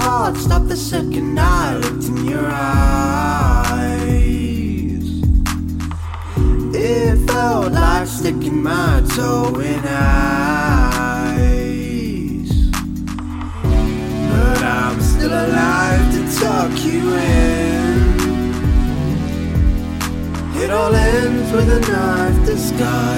heart stopped the second I looked in your eyes. It felt like sticking my toe in ice. But I'm still alive to tuck you in. It all ends with a knife disguised.